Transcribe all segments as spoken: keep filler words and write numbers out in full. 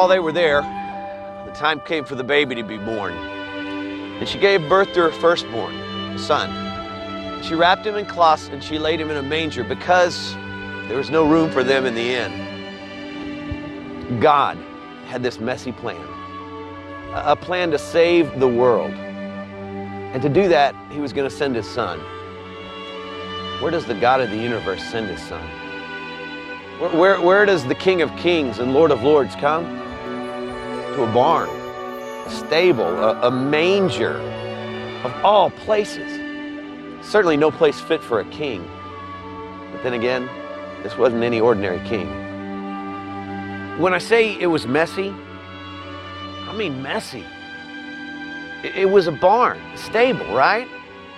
while they were there, the time came for the baby to be born. And she gave birth to her firstborn, a son. She wrapped him in cloths and she laid him in a manger because there was no room for them in the inn. God had this messy plan, a plan to save the world. And to do that, he was going to send his son. Where does the God of the universe send his son? Where, where, where does the King of Kings and Lord of Lords come? To a barn, a stable, a, a manger, of all places. Certainly no place fit for a king. But then again, this wasn't any ordinary king. When I say it was messy, I mean messy. It, it was a barn, a stable, right?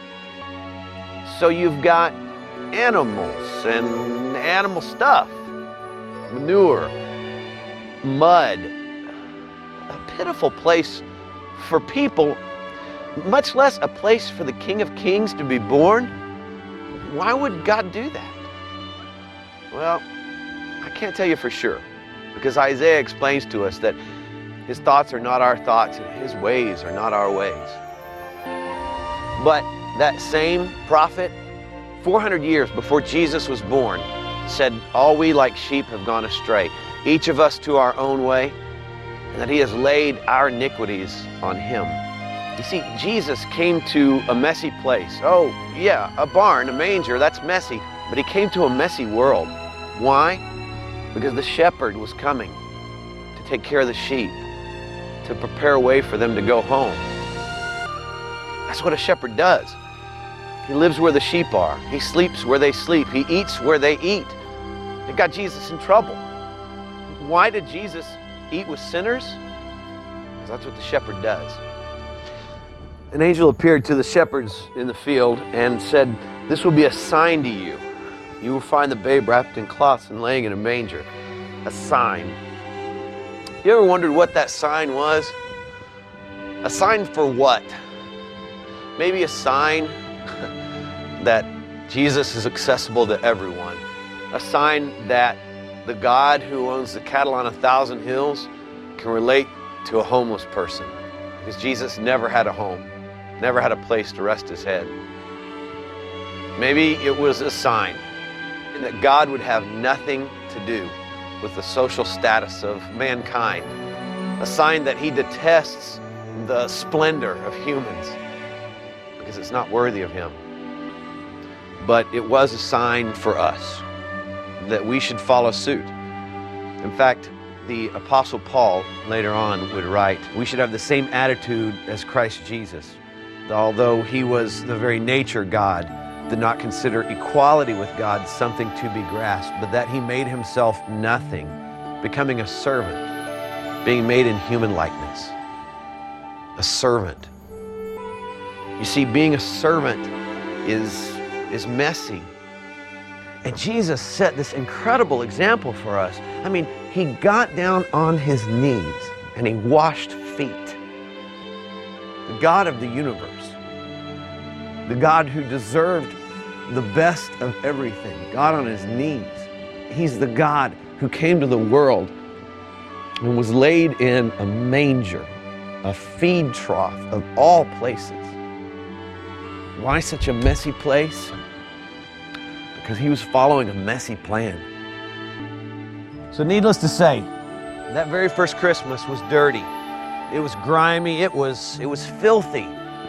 So you've got animals and animal stuff, manure, mud, a pitiful place for people, much less a place for the King of Kings to be born. Why would God do that? Well, I can't tell you for sure, because Isaiah explains to us that his thoughts are not our thoughts and his ways are not our ways. But that same prophet, four hundred years before Jesus was born, said, all we like sheep have gone astray, each of us to our own way, and that he has laid our iniquities on him. You see, Jesus came to a messy place. Oh, yeah, a barn, a manger, that's messy. But he came to a messy world. Why? Because the shepherd was coming to take care of the sheep, to prepare a way for them to go home. That's what a shepherd does. He lives where the sheep are. He sleeps where they sleep. He eats where they eat. It got Jesus in trouble. Why did Jesus eat with sinners? Because that's what the shepherd does. An angel appeared to the shepherds in the field and said, this will be a sign to you. You will find the babe wrapped in cloths and laying in a manger. A sign. You ever wondered what that sign was? A sign for what? Maybe a sign that Jesus is accessible to everyone. A sign that the God who owns the cattle on a thousand hills can relate to a homeless person. Because Jesus never had a home, never had a place to rest his head. Maybe it was a sign that God would have nothing to do with the social status of mankind. A sign that he detests the splendor of humans because it's not worthy of him. But it was a sign for us that we should follow suit. In fact, the Apostle Paul later on would write, we should have the same attitude as Christ Jesus. Although he was the very nature God, did not consider equality with God something to be grasped, but that he made himself nothing, becoming a servant, being made in human likeness. A servant. You see, being a servant is, is messy. And Jesus set this incredible example for us. I mean, he got down on his knees and he washed feet. The God of the universe, the God who deserved the best of everything, got on his knees. He's the God who came to the world and was laid in a manger, a feed trough of all places. Why such a messy place? Because he was following a messy plan. So needless to say, that very first Christmas was dirty. It was grimy, it was, it was filthy.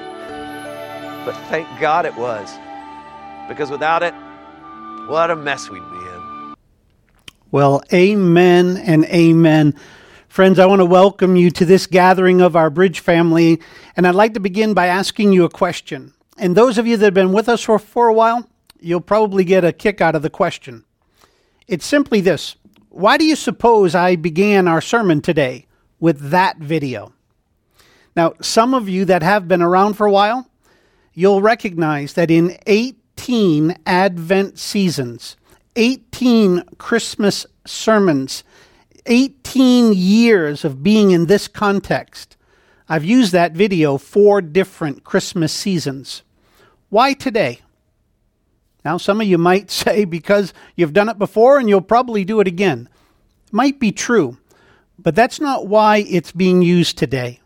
But thank God it was. Because without it, what a mess we'd be in. Well, amen and amen. Friends, I want to welcome you to this gathering of our Bridge family. And I'd like to begin by asking you a question. And those of you that have been with us for, for a while, you'll probably get a kick out of the question. It's simply this. Why do you suppose I began our sermon today with that video? Now, some of you that have been around for a while, you'll recognize that in eighteen Advent seasons, eighteen Christmas sermons, eighteen years of being in this context, I've used that video for different Christmas seasons. Why today? Now, some of you might say because you've done it before and you'll probably do it again. Might be true, But that's not why it's being used today.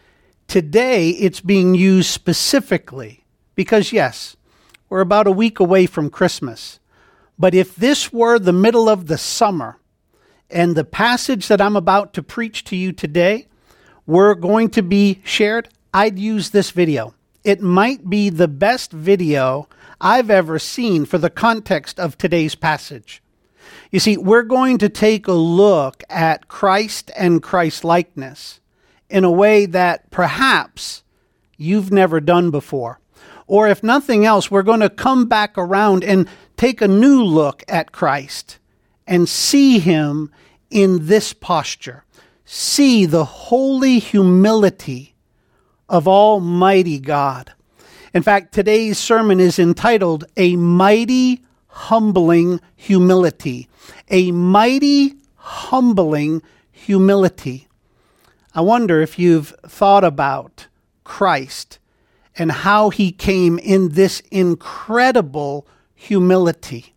Today, it's being used specifically because, yes, we're about a week away from Christmas. But if this were the middle of the summer and the passage that I'm about to preach to you today were going to be shared, I'd use this video. It might be the best video I've ever seen for the context of today's passage. You see, we're going to take a look at Christ and Christ-likeness in a way that perhaps you've never done before. Or if nothing else, we're going to come back around and take a new look at Christ and see him in this posture. See the holy humility of Almighty God. In fact, today's sermon is entitled, A Mighty Humbling Humility. A Mighty Humbling Humility. I wonder if you've thought about Christ and how he came in this incredible humility.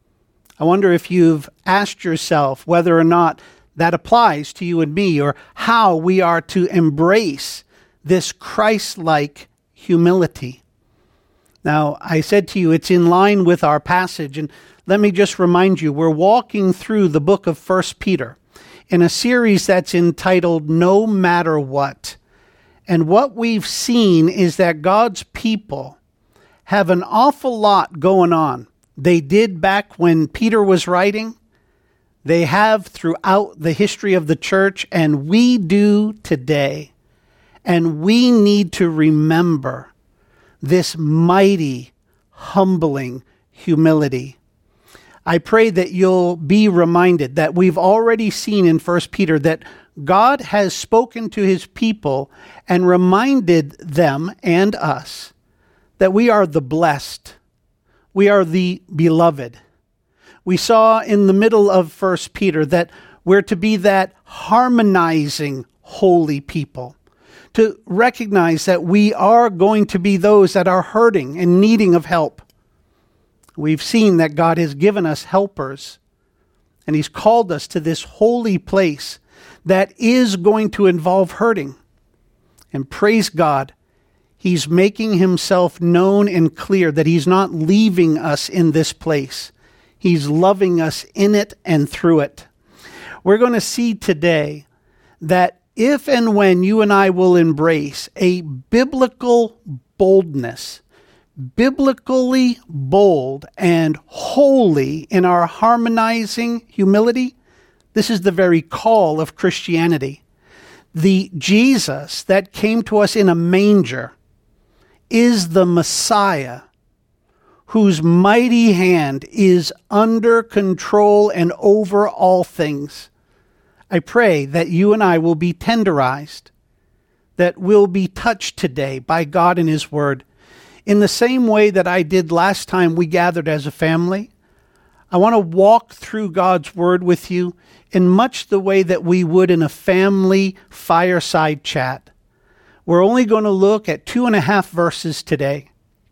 I wonder if you've asked yourself whether or not that applies to you and me, or how we are to embrace this Christ-like humility. Now, I said to you, it's in line with our passage, and let me just remind you, we're walking through the book of First Peter in a series that's entitled No Matter What. And what we've seen is that God's people have an awful lot going on. They did back when Peter was writing. They have throughout the history of the church, and we do today. And we need to remember this mighty, humbling humility. I pray that you'll be reminded that we've already seen in First Peter that God has spoken to his people and reminded them and us that we are the blessed. We are the beloved. We saw in the middle of First Peter that we're to be that harmonizing holy people, to recognize that we are going to be those that are hurting and needing of help. We've seen that God has given us helpers, and he's called us to this holy place that is going to involve hurting. And praise God, he's making himself known and clear that he's not leaving us in this place. He's loving us in it and through it. We're going to see today that if and when you and I will embrace a biblical boldness, biblically bold and holy in our harmonizing humility, this is the very call of Christianity. The Jesus that came to us in a manger is the Messiah whose mighty hand is under control and over all things. I pray that you and I will be tenderized, that we'll be touched today by God and his word. In the same way that I did last time we gathered as a family, I want to walk through God's word with you in much the way that we would in a family fireside chat. We're only going to look at two and a half verses today.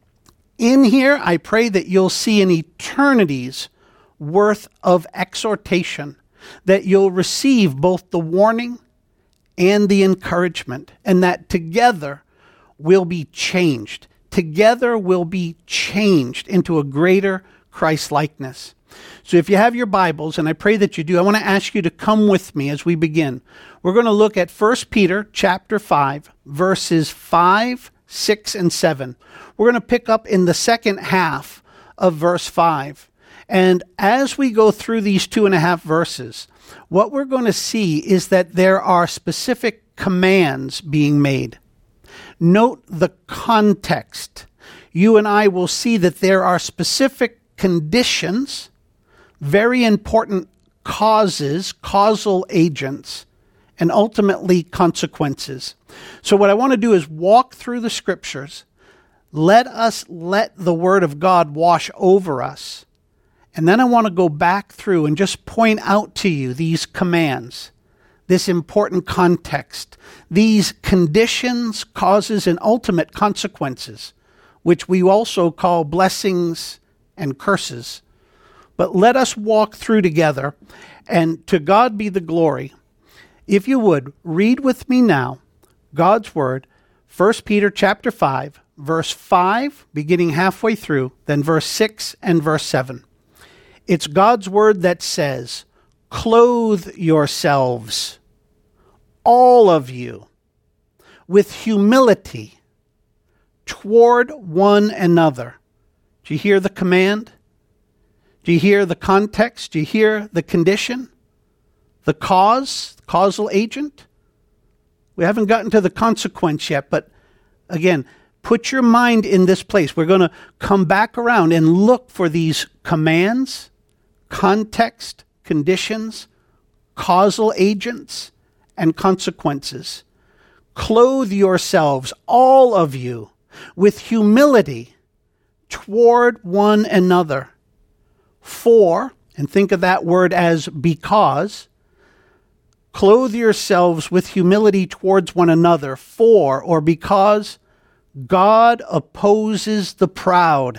In here, I pray that you'll see an eternity's worth of exhortation, that you'll receive both the warning and the encouragement, and that together we'll be changed. Together we'll be changed into a greater Christ-likeness. So if you have your Bibles, and I pray that you do, I want to ask you to come with me as we begin. We're going to look at First Peter chapter five, verses five, six, and seven. We're going to pick up in the second half of verse five. And as we go through these two and a half verses, what we're going to see is that there are specific commands being made. Note the context. You and I will see that there are specific conditions, very important causes, causal agents, and ultimately consequences. So what I want to do is walk through the scriptures. Let us let the word of God wash over us. And then I want to go back through and just point out to you these commands, this important context, these conditions, causes, and ultimate consequences, which we also call blessings and curses. But let us walk through together, and to God be the glory. if you would, read with me now God's word, First Peter chapter five, verse five, beginning halfway through, then verse six and verse seven. It's God's word that says, "Clothe yourselves, all of you, with humility toward one another." Do you hear the command? Do you hear the context? Do you hear the condition? The cause, causal agent? We haven't gotten to the consequence yet, but again, put your mind in this place. We're going to come back around and look for these commands, context, conditions, causal agents, and consequences. Clothe yourselves, all of you, with humility toward one another. For, and think of that word as because, clothe yourselves with humility towards one another, for, or because, God opposes the proud.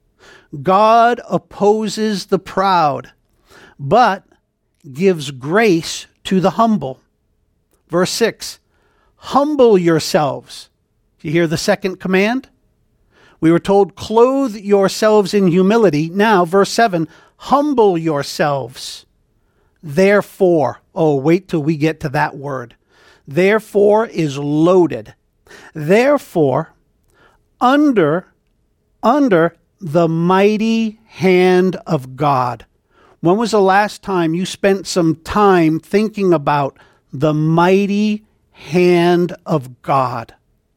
God opposes the proud, but gives grace to the humble. Verse six, humble yourselves. Do you hear the second command? We were told, clothe yourselves in humility. Now, verse seven, humble yourselves. Therefore, oh, wait till we get to that word. Therefore is loaded. Therefore, under, under the mighty hand of God. When was the last time you spent some time thinking about the mighty hand of God?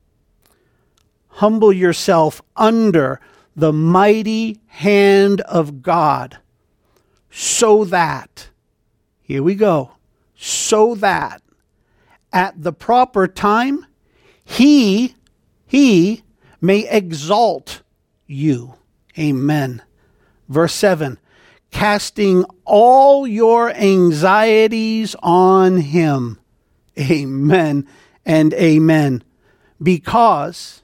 Humble yourself under the mighty hand of God, so that, here we go, so that at the proper time, he, he may exalt you. Amen. Verse seven, casting all your anxieties on him. Amen and amen. Because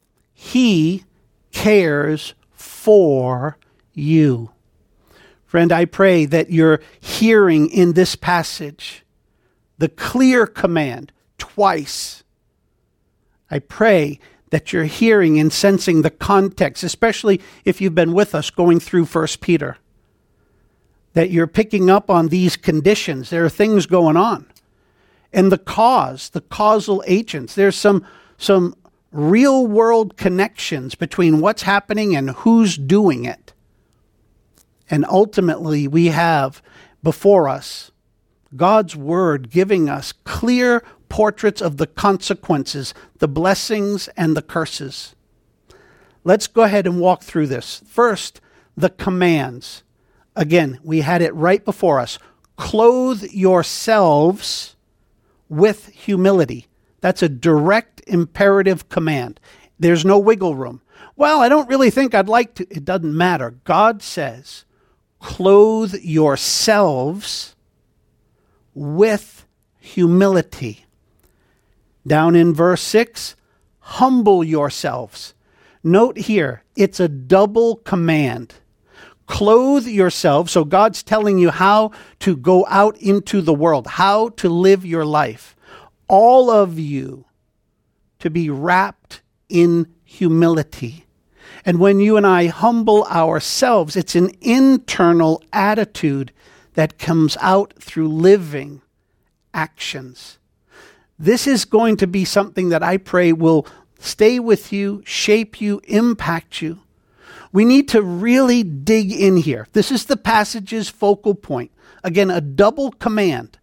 he cares for you. Friend, I pray that you're hearing in this passage the clear command twice. I pray that you're hearing and sensing the context, especially if you've been with us going through First Peter, that you're picking up on these conditions. There are things going on. And the cause, the causal agents, there's some, some real world connections between what's happening and who's doing it. And ultimately, we have before us God's word giving us clear portraits of the consequences, the blessings and the curses. Let's go ahead and walk through this. First, the commands. Again, we had it right before us. Clothe yourselves with humility. That's a direct imperative command. There's no wiggle room. Well, I don't really think I'd like to. It doesn't matter. God says, clothe yourselves with humility. Down in verse six, humble yourselves. Note here, it's a double command. Clothe yourselves. So God's telling you how to go out into the world, how to live your life. All of you to be wrapped in humility. And when you and I humble ourselves, it's an internal attitude that comes out through living actions. This is going to be something that I pray will stay with you, shape you, impact you. We need to really dig in here. This is the passage's focal point. Again, a double command.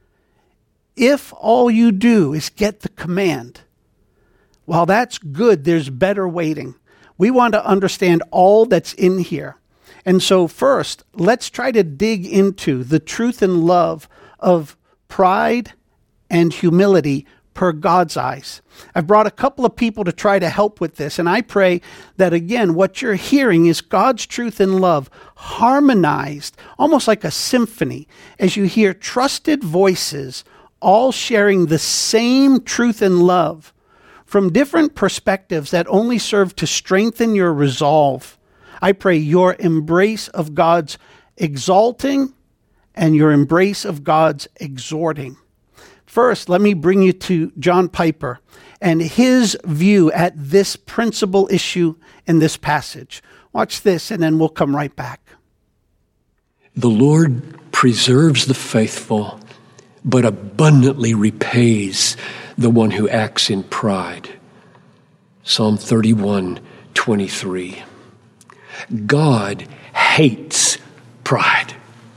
If all you do is get the command, while that's good, there's better waiting. We want to understand all that's in here. And so first, let's try to dig into the truth and love of pride and humility per God's eyes. I've brought a couple of people to try to help with this, and I pray that, again, what you're hearing is God's truth and love harmonized, almost like a symphony, as you hear trusted voices all sharing the same truth and love from different perspectives that only serve to strengthen your resolve. I pray your embrace of God's exalting and your embrace of God's exhorting. First, let me bring you to John Piper and his view at this principal issue in this passage. Watch this, and then we'll come right back. The Lord preserves the faithful, but abundantly repays the one who acts in pride. Psalm thirty-one, twenty-three. God hates pride.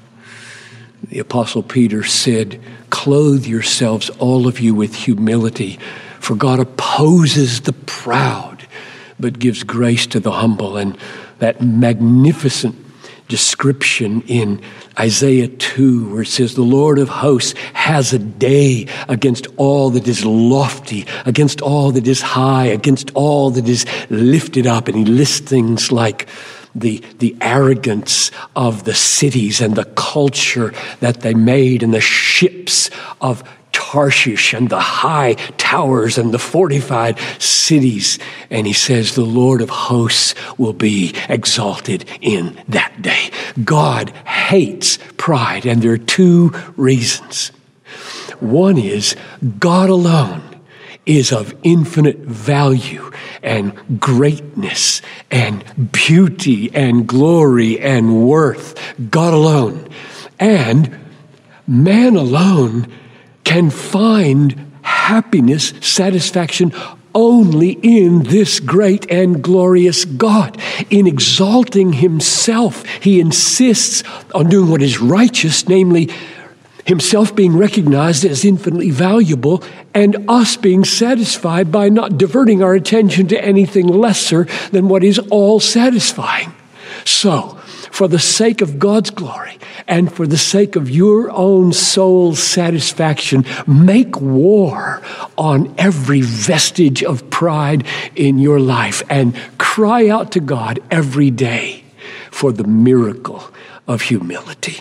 The Apostle Peter said, "Clothe yourselves, all of you, with humility, for God opposes the proud, but gives grace to the humble." And that magnificent description in Isaiah two, where it says, "The Lord of hosts has a day against all that is lofty, against all that is high, against all that is lifted up." And he lists things like the, the arrogance of the cities and the culture that they made, and the ships of Tarshish and the high towers and the fortified cities. And he says the Lord of hosts will be exalted in that day. God hates pride, and there are two reasons. One is God alone is of infinite value and greatness and beauty and glory and worth. God alone. And man alone can find happiness, satisfaction only in this great and glorious God. In exalting himself, he insists on doing what is righteous, namely himself being recognized as infinitely valuable, and us being satisfied by not diverting our attention to anything lesser than what is all satisfying. So, for the sake of God's glory and for the sake of your own soul's satisfaction, make war on every vestige of pride in your life and cry out to God every day for the miracle of humility.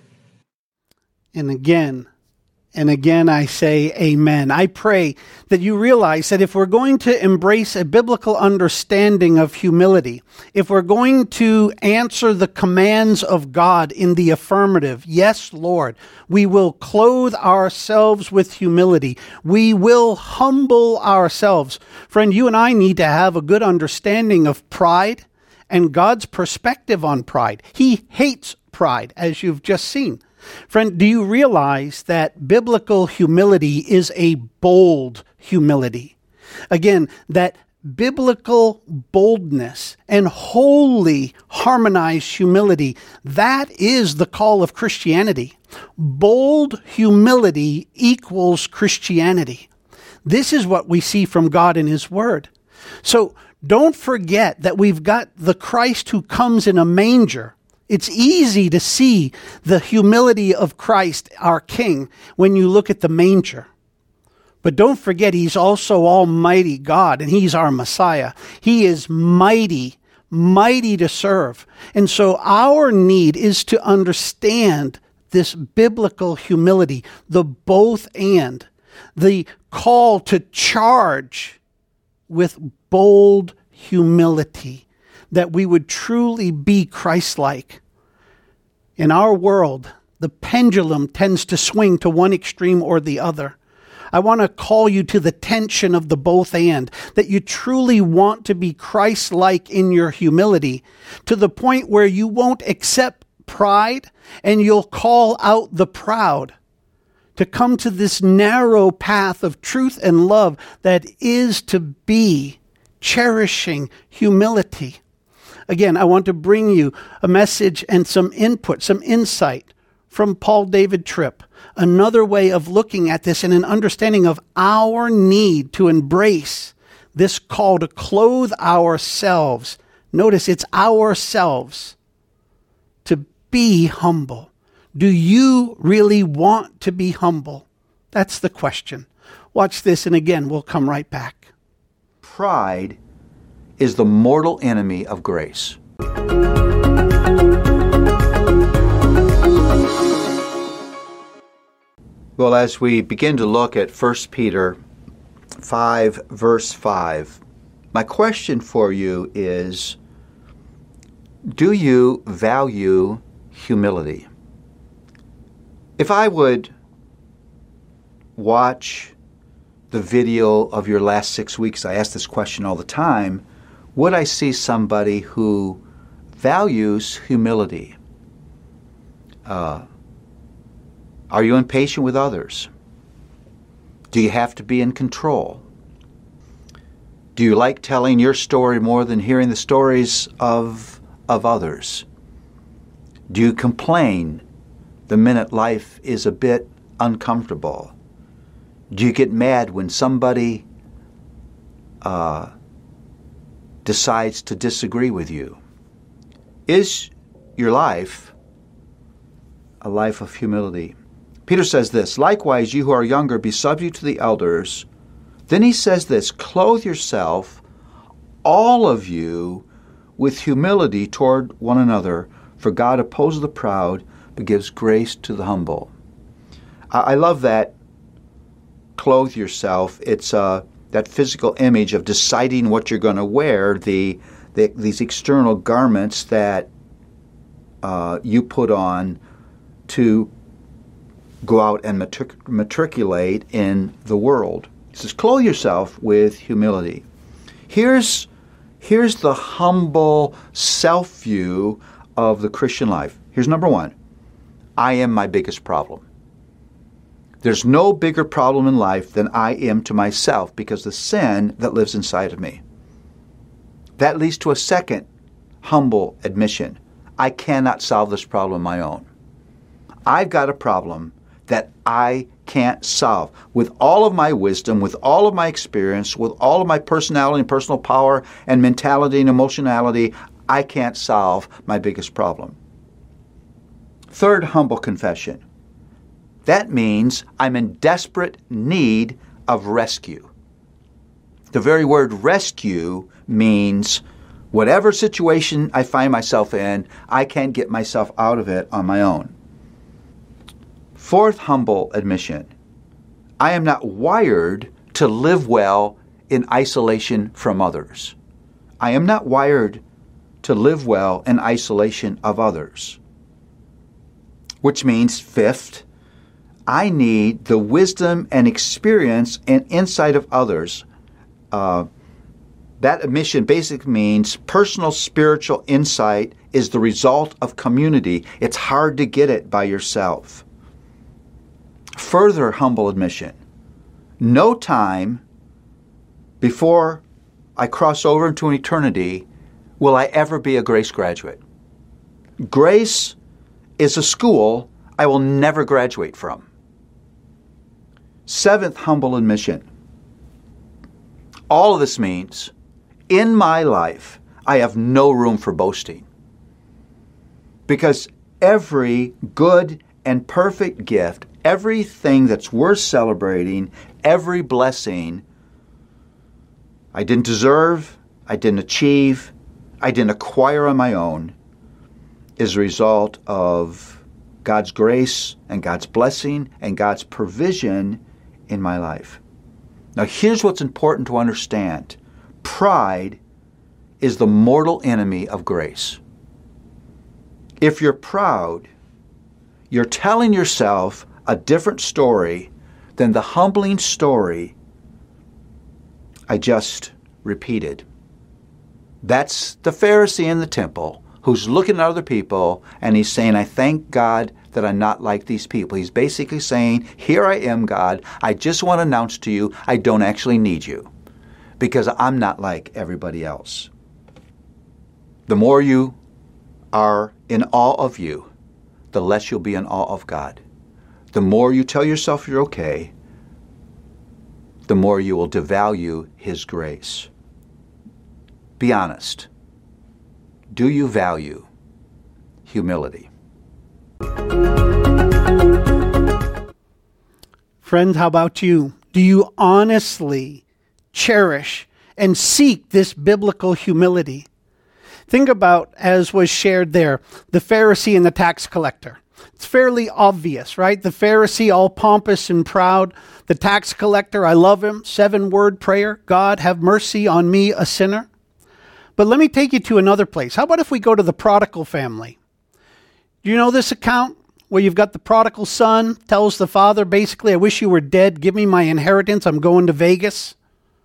And again, and again, I say amen. I pray that you realize that if we're going to embrace a biblical understanding of humility, if we're going to answer the commands of God in the affirmative, yes, Lord, we will clothe ourselves with humility. We will humble ourselves. Friend, you and I need to have a good understanding of pride and God's perspective on pride. He hates pride, as you've just seen. Friend, do you realize that biblical humility is a bold humility? Again, that biblical boldness and wholly harmonized humility, that is the call of Christianity. Bold humility equals Christianity. This is what we see from God in His Word. So don't forget that we've got the Christ who comes in a manger. It's easy to see the humility of Christ, our King, when you look at the manger. But don't forget, He's also Almighty God, and He's our Messiah. He is mighty, mighty to serve. And so our need is to understand this biblical humility, the both and, the call to charge with bold humility, that we would truly be Christ-like. In our world, the pendulum tends to swing to one extreme or the other. I want to call you to the tension of the both and, that you truly want to be Christ-like in your humility, to the point where you won't accept pride and you'll call out the proud, to come to this narrow path of truth and love that is to be cherishing humility. Again, I want to bring you a message and some input, some insight from Paul David Tripp. Another way of looking at this and an understanding of our need to embrace this call to clothe ourselves. Notice it's ourselves to be humble. Do you really want to be humble? That's the question. Watch this, and again, we'll come right back. Pride is the mortal enemy of grace. Well, as we begin to look at First Peter five, verse five, my question for you is, do you value humility? If I would watch the video of your last six weeks, I ask this question all the time, would I see somebody who values humility? Uh, are you impatient with others? Do you have to be in control? Do you like telling your story more than hearing the stories of, of others? Do you complain the minute life is a bit uncomfortable? Do you get mad when somebody uh, decides to disagree with you? Is your life a life of humility? Peter says this, likewise, you who are younger, be subject to the elders. Then he says this, clothe yourself, all of you, with humility toward one another, for God opposes the proud, but gives grace to the humble. I, I love that, clothe yourself. It's uh, that physical image of deciding what you're going to wear, the, the these external garments that uh, you put on to go out and matric- matriculate in the world. He says, clothe yourself with humility. Here's, here's the humble self-view of the Christian life. Here's number one. I am my biggest problem. There's no bigger problem in life than I am to myself because of the sin that lives inside of me. That leads to a second humble admission. I cannot solve this problem on my own. I've got a problem that I can't solve. With all of my wisdom, with all of my experience, with all of my personality and personal power and mentality and emotionality, I can't solve my biggest problem. Third humble confession. That means I'm in desperate need of rescue. The very word rescue means whatever situation I find myself in, I can't get myself out of it on my own. Fourth humble admission. I am not wired to live well in isolation from others. I am not wired to live well in isolation of others. Which means, fifth, I need the wisdom and experience and insight of others. Uh, that admission basically means personal spiritual insight is the result of community. It's hard to get it by yourself. Further humble admission. No time before I cross over into an eternity will I ever be a Grace graduate. Grace is a school I will never graduate from. Seventh humble admission. All of this means, in my life, I have no room for boasting. Because every good and perfect gift, everything that's worth celebrating, every blessing I didn't deserve, I didn't achieve, I didn't acquire on my own, is a result of God's grace and God's blessing and God's provision in my life. Now here's what's important to understand. Pride is the mortal enemy of grace. If you're proud, you're telling yourself a different story than the humbling story I just repeated. That's the Pharisee in the temple who's looking at other people and he's saying, I thank God that I'm not like these people. He's basically saying, here I am, God. I just want to announce to you I don't actually need you because I'm not like everybody else. The more you are in awe of you, the less you'll be in awe of God. The more you tell yourself you're okay, the more you will devalue His grace. Be honest. Do you value humility? Friend, how about you? Do you honestly cherish and seek this biblical humility? Think about, as was shared there, the Pharisee and the tax collector. It's fairly obvious, right? The Pharisee, all pompous and proud. The tax collector, I love him, seven-word prayer, God, have mercy on me, a sinner. But let me take you to another place. How about if we go to the prodigal family? Do you know this account? where you've got the prodigal son tells the father, basically, I wish you were dead. Give me my inheritance. I'm going to Vegas.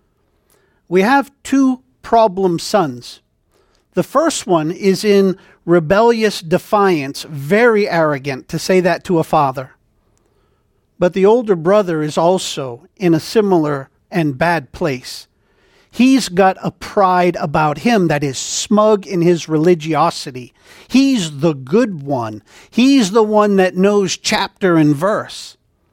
We have two problem sons. The first one is in rebellious defiance, very arrogant to say that to a father. But the older brother is also in a similar and bad place. He's got a pride about him that is smug in his religiosity. He's the good one. He's the one that knows chapter and verse.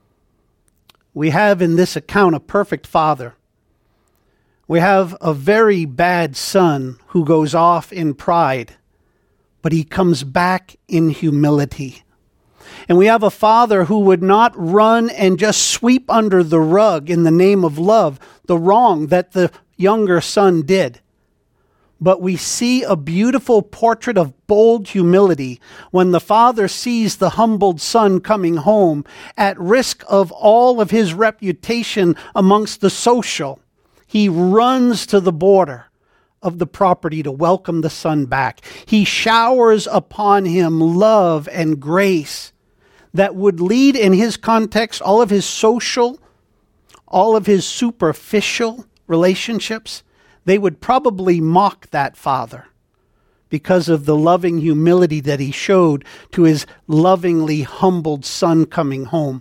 We have in this account a perfect father. We have a very bad son who goes off in pride, but he comes back in humility. And we have a father who would not run and just sweep under the rug in the name of love the wrong that the younger son did. But we see a beautiful portrait of bold humility when the father sees the humbled son coming home at risk of all of his reputation amongst the social. He runs to the border of the property to welcome the son back. He showers upon him love and grace that would lead, in his context, all of his social, all of his superficial relationships. They would probably mock that father because of the loving humility that he showed to his lovingly humbled son coming home.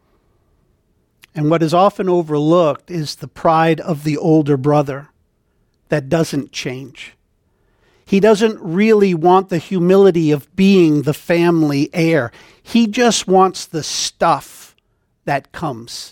And what is often overlooked is the pride of the older brother that doesn't change. He doesn't really want the humility of being the family heir. He just wants the stuff that comes.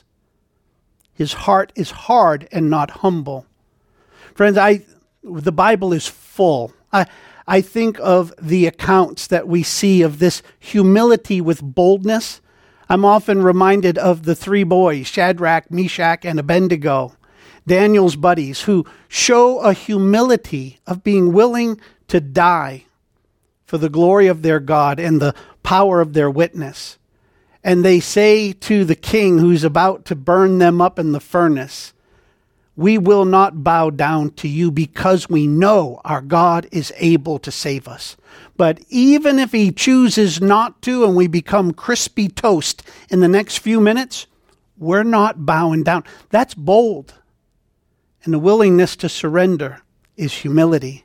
His heart is hard and not humble. Friends, I the Bible is full. I, I think of the accounts that we see of this humility with boldness. I'm often reminded of the three boys, Shadrach, Meshach, and Abednego, Daniel's buddies, who show a humility of being willing to die for the glory of their God and the power of their witness. And they say to the king who's about to burn them up in the furnace, we will not bow down to you because we know our God is able to save us. But even if he chooses not to and we become crispy toast in the next few minutes, we're not bowing down. That's bold. And the willingness to surrender is humility.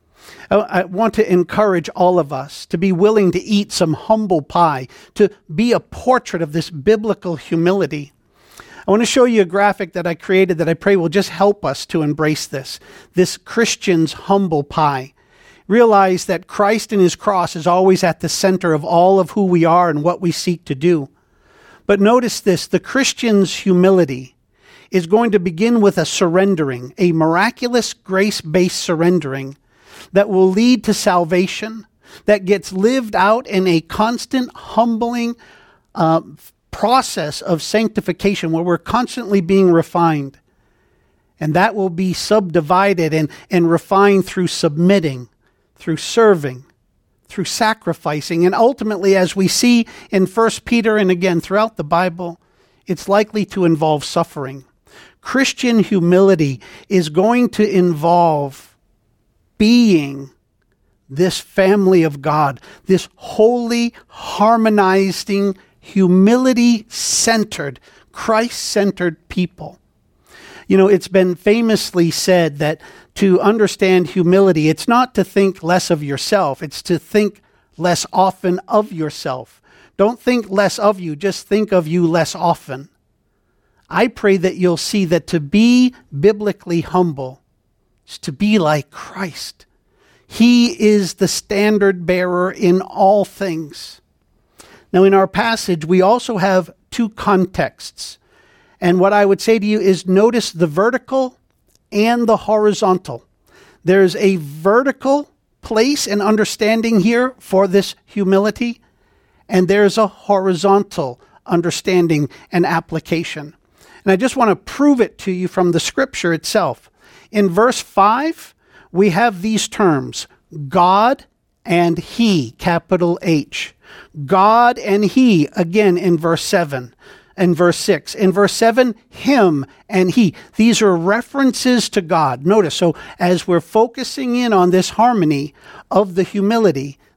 I want to encourage all of us to be willing to eat some humble pie, to be a portrait of this biblical humility. I want to show you a graphic that I created that I pray will just help us to embrace this, this Christian's humble pie. Realize that Christ and his cross is always at the center of all of who we are and what we seek to do. But notice this, the Christian's humility is going to begin with a surrendering, a miraculous grace-based surrendering that will lead to salvation, that gets lived out in a constant, humbling uh, process of sanctification where we're constantly being refined. And that will be subdivided and, and refined through submitting, through serving, through sacrificing. And ultimately, as we see in First Peter and again throughout the Bible, it's likely to involve suffering. Christian humility is going to involve being this family of God, this holy, harmonizing, humility-centered, Christ-centered people. You know, it's been famously said that to understand humility, it's not to think less of yourself, it's to think less often of yourself. Don't think less of you, just think of you less often. I pray that you'll see that to be biblically humble is to be like Christ. He is the standard bearer in all things. Now, in our passage, we also have two contexts. And what I would say to you is notice the vertical and the horizontal. There's a vertical place and understanding here for this humility, and there's a horizontal understanding and application. And I just want to prove it to you from the scripture itself. In verse five, we have these terms, God and He, capital H. God and He, again in verse seven and verse six. In verse seven, Him and He. These are references to God. Notice, so as we're focusing in on this harmony of the humility,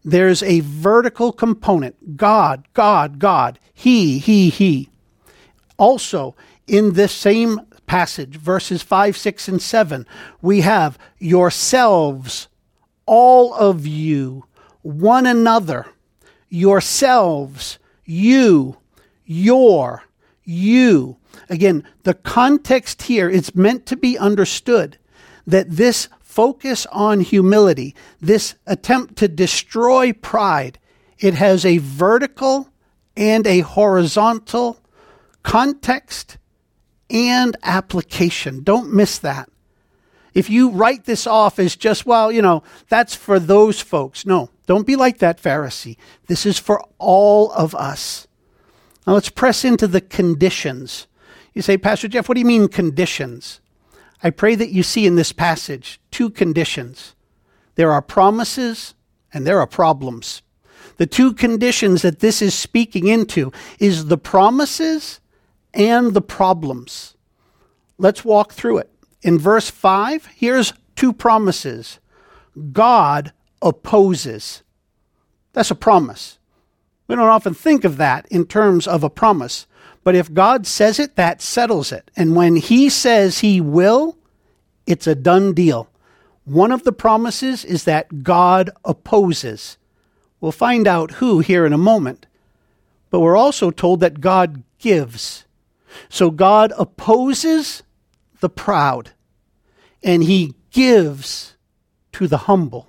there's a vertical component. God, God, God, he, he, he. Also, in this same passage, verses five, six, and seven, we have yourselves, all of you, one another, yourselves, you, your, you. Again, the context here, it's meant to be understood that this focus on humility, this attempt to destroy pride, it has a vertical and a horizontal context and application. Don't miss that. If you write this off as just, well, you know, that's for those folks. No, don't be like that, Pharisee. This is for all of us. Now let's press into the conditions. You say, Pastor Jeff, what do you mean conditions? I pray that you see in this passage two conditions. There are promises and there are problems. The two conditions that this is speaking into is the promises and the problems. Let's walk through it. In verse five, here's two promises. God opposes. That's a promise. We don't often think of that in terms of a promise. But if God says it, that settles it. And when he says he will, it's a done deal. One of the promises is that God opposes. We'll find out who here in a moment. But we're also told that God gives. So God opposes the proud, and he gives to the humble.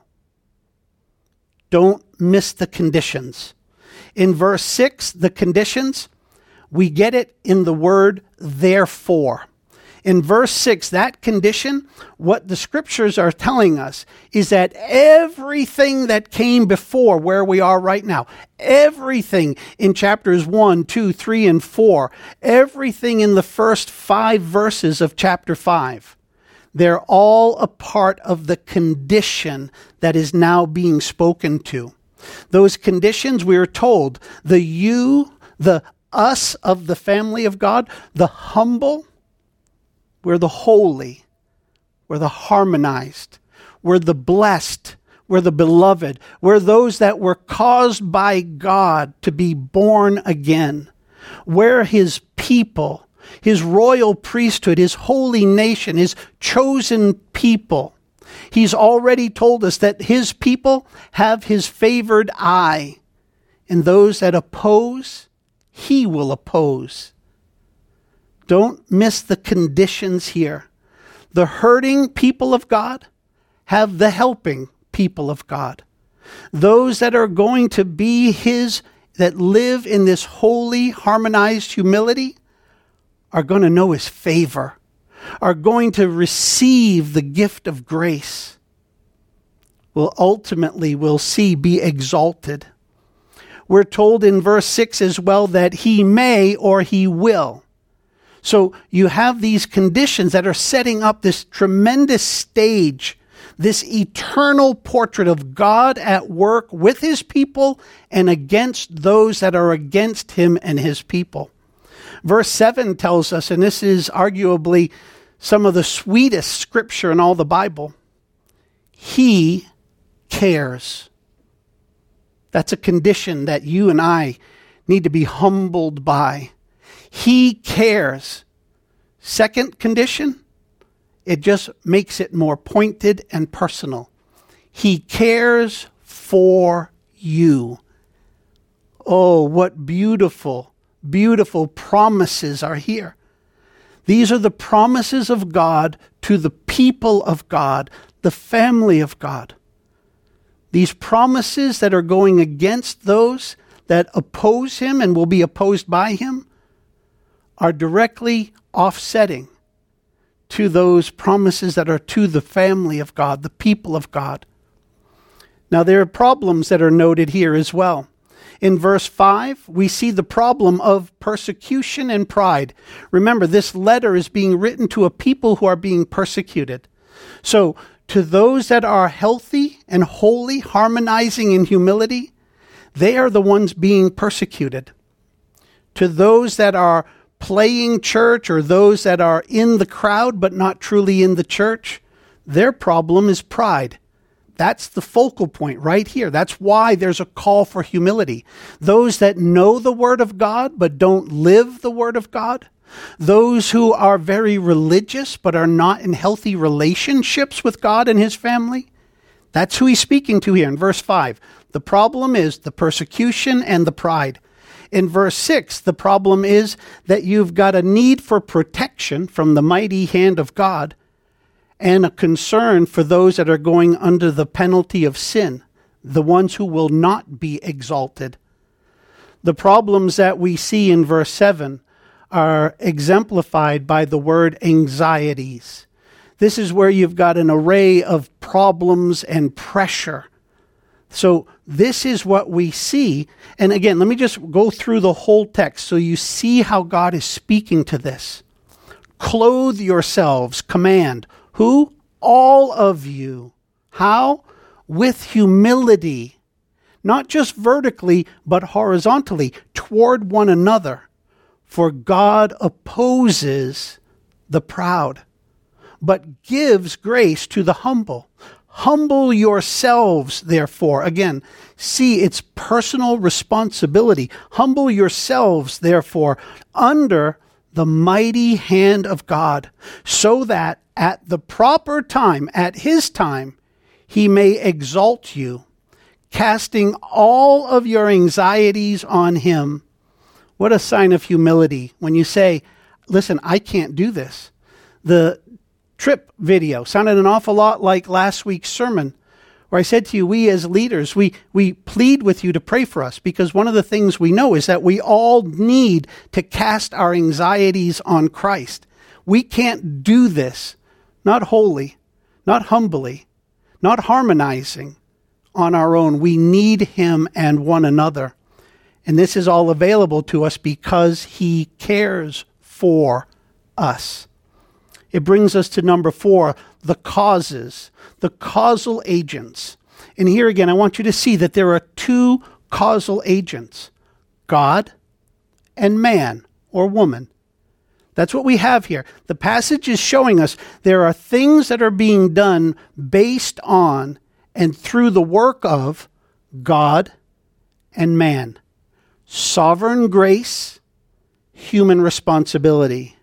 Don't miss the conditions. In verse six, the conditions, we get it in the word therefore. In verse six, that condition, what the scriptures are telling us is that everything that came before where we are right now, everything in chapters one, two, three, and four, everything in the first five verses of chapter five, they're all a part of the condition that is now being spoken to. Those conditions, we are told, the you, the us of the family of God, the humble, we're the holy, we're the harmonized, we're the blessed, we're the beloved, we're those that were caused by God to be born again. We're his people, his royal priesthood, his holy nation, his chosen people. He's already told us that his people have his favored eye, and those that oppose, he will oppose. Don't miss the conditions here. The hurting people of God have the helping people of God. Those that are going to be his, that live in this holy, harmonized humility, are going to know his favor, are going to receive the gift of grace, will ultimately, we'll see, be exalted. We're told in verse six as well that he may or he will. So you have these conditions that are setting up this tremendous stage, this eternal portrait of God at work with his people and against those that are against him and his people. Verse seven tells us, and this is arguably some of the sweetest scripture in all the Bible, he cares. That's a condition that you and I need to be humbled by. He cares. Second condition, it just makes it more pointed and personal. He cares for you. Oh, what beautiful, beautiful promises are here. These are the promises of God to the people of God, the family of God. These promises that are going against those that oppose him and will be opposed by him are directly offsetting to those promises that are to the family of God, the people of God. Now, there are problems that are noted here as well. In verse five, we see the problem of persecution and pride. Remember, this letter is being written to a people who are being persecuted. So, to those that are healthy and holy, harmonizing in humility, they are the ones being persecuted. To those that are playing church or those that are in the crowd but not truly in the church, their problem is pride. That's the focal point right here. That's why there's a call for humility. Those that know the Word of God but don't live the Word of God, those who are very religious but are not in healthy relationships with God and his family, that's who he's speaking to here in verse five. The problem is the persecution and the pride. In verse six, the problem is that you've got a need for protection from the mighty hand of God and a concern for those that are going under the penalty of sin, the ones who will not be exalted. The problems that we see in verse seven are exemplified by the word anxieties. This is where you've got an array of problems and pressure. So this is what we see. And again, let me just go through the whole text so you see how God is speaking to this. Clothe yourselves, command. Who? All of you. How? With humility. Not just vertically, but horizontally, toward one another. For God opposes the proud, but gives grace to the humble. Humble yourselves, therefore. Again, see, it's personal responsibility. Humble yourselves, therefore, under the mighty hand of God, so that at the proper time, at his time, he may exalt you, casting all of your anxieties on him. What a sign of humility when you say, listen, I can't do this. The trip video sounded an awful lot like last week's sermon, where I said to you, we as leaders, we, we plead with you to pray for us, because one of the things we know is that we all need to cast our anxieties on Christ. We can't do this, not wholly, not humbly, not harmonizing on our own. We need him and one another. And this is all available to us because he cares for us. It brings us to number four, the causes, the causal agents. And here again, I want you to see that there are two causal agents, God and man or woman. That's what we have here. The passage is showing us there are things that are being done based on and through the work of God and man. Sovereign grace, human responsibility,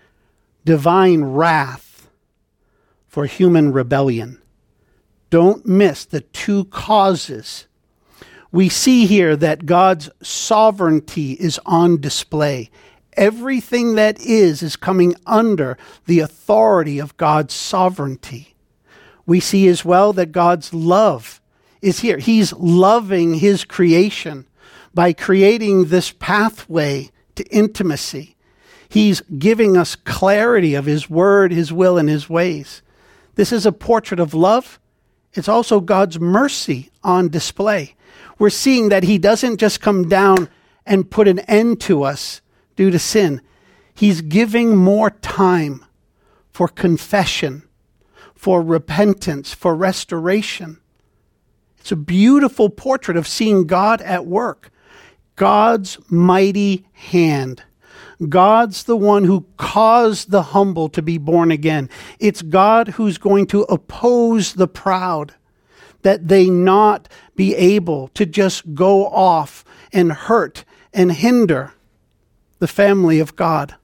divine wrath for human rebellion. Don't miss the two causes. We see here that God's sovereignty is on display. Everything that is is coming under the authority of God's sovereignty. We see as well that God's love is here. He's loving his creation by creating this pathway to intimacy. He's giving us clarity of his word, his will, and his ways. This is a portrait of love. It's also God's mercy on display. We're seeing that he doesn't just come down and put an end to us due to sin. He's giving more time for confession, for repentance, for restoration. It's a beautiful portrait of seeing God at work. God's mighty hand. God's the one who caused the humble to be born again. It's God who's going to oppose the proud, that they not be able to just go off and hurt and hinder the family of God.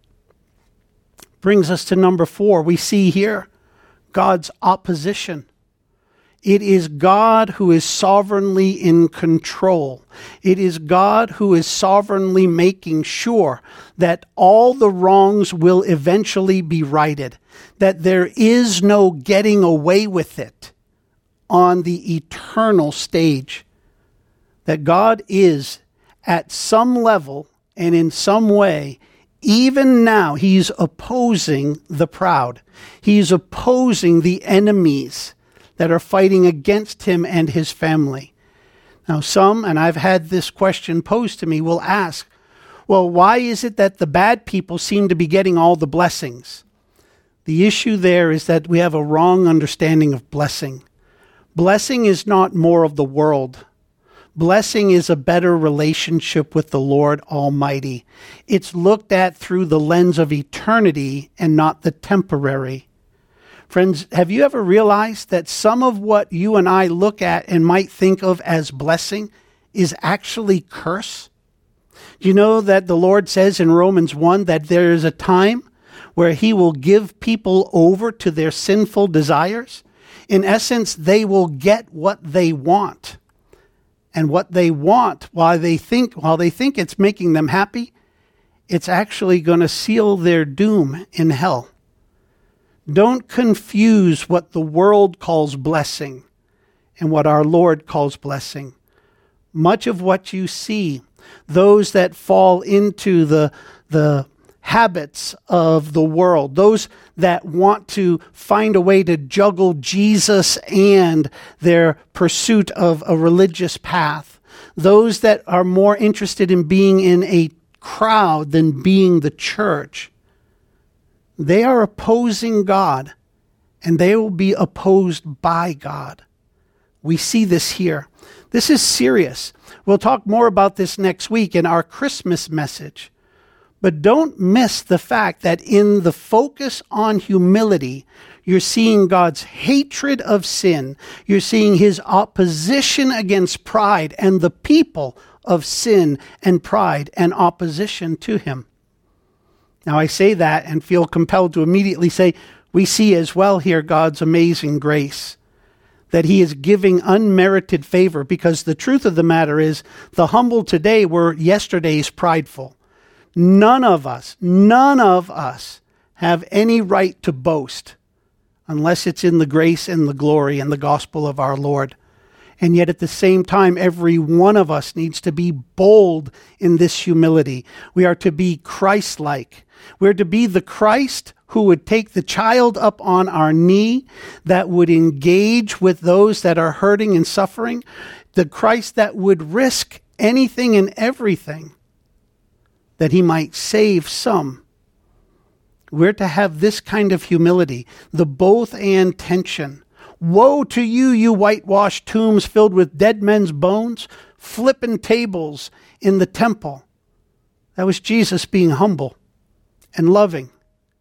Brings us to number four. We see here God's opposition. It is God who is sovereignly in control. It is God who is sovereignly making sure that all the wrongs will eventually be righted, that there is no getting away with it on the eternal stage, that God is at some level and in some way, even now, he's opposing the proud. He's opposing the enemies that are fighting against him and his family. Now some, and I've had this question posed to me, will ask, well, why is it that the bad people seem to be getting all the blessings? The issue there is that we have a wrong understanding of blessing. Blessing is not more of the world. Blessing is a better relationship with the Lord Almighty. It's looked at through the lens of eternity and not the temporary. Friends, have you ever realized that some of what you and I look at and might think of as blessing is actually curse? Do you know that the Lord says in Romans one that there is a time where he will give people over to their sinful desires? In essence, they will get what they want. And what they want, while they think while they think it's making them happy, it's actually going to seal their doom in hell. Don't confuse what the world calls blessing and what our Lord calls blessing. Much of what you see, those that fall into the, the habits of the world, those that want to find a way to juggle Jesus and their pursuit of a religious path, those that are more interested in being in a crowd than being the church, they are opposing God, and they will be opposed by God. We see this here. This is serious. We'll talk more about this next week in our Christmas message. But don't miss the fact that in the focus on humility, you're seeing God's hatred of sin. You're seeing his opposition against pride and the people of sin and pride and opposition to him. Now I say that and feel compelled to immediately say, we see as well here God's amazing grace, that he is giving unmerited favor, because the truth of the matter is the humble today were yesterday's prideful. None of us, none of us have any right to boast unless it's in the grace and the glory and the gospel of our Lord. And yet at the same time, every one of us needs to be bold in this humility. We are to be Christ-like. We're to be the Christ who would take the child up on our knee, that would engage with those that are hurting and suffering, the Christ that would risk anything and everything that he might save some. We're to have this kind of humility, the both and tension. Woe to you, you whitewashed tombs filled with dead men's bones, flipping tables in the temple. That was Jesus being humble and loving.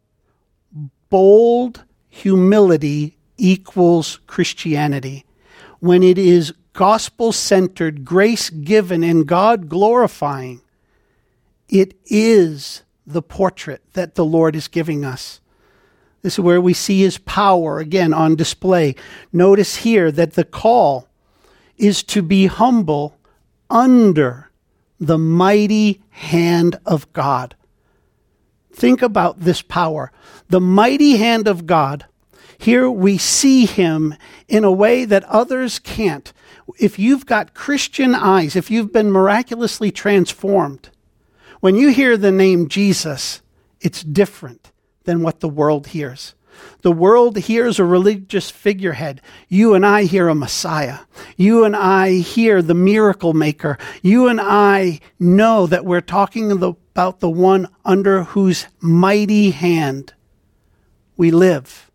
Bold humility equals Christianity. When it is gospel-centered, grace-given, and God-glorifying, it is the portrait that the Lord is giving us. This is where we see his power again on display. Notice here that the call is to be humble under the mighty hand of God. Think about this power. The mighty hand of God. Here we see him in a way that others can't. If you've got Christian eyes, if you've been miraculously transformed, when you hear the name Jesus, it's different than what the world hears. The world hears a religious figurehead. You and I hear a Messiah. You and I hear the miracle maker. You and I know that we're talking about the one under whose mighty hand we live,